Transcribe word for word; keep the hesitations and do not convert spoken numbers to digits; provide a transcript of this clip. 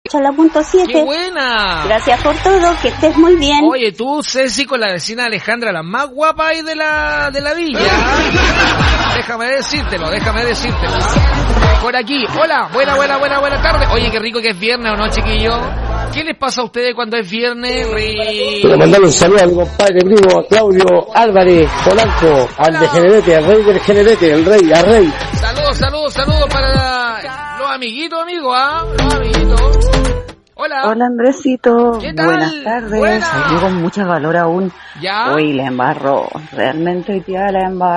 la punto siete. ¡Qué buena! Gracias por todo, que estés muy bien. Oye, tú, Ceci, con la vecina Alejandra, la más guapa ahí de la, de la villa. Déjame decírtelo, déjame decírtelo. Por aquí, hola, buena, buena, buena, buena tarde. Oye, qué rico que es viernes, ¿o no, chiquillo? ¿Qué les pasa a ustedes cuando es viernes? Quiero mandarle un saludo a mi compadre primo, a Claudio Álvarez Polanco, al de Generete, al rey del Generete, el rey, al rey. Saludos, saludos, saludos para los amiguitos, amigos, ¿ah? ¿eh? Los amiguitos. Hola. Hola, Andresito. ¿Qué tal? Buenas tardes. Buena. Aquí con mucha calor aún. ¿Ya? Hoy la embarro. Realmente hoy día la embarro.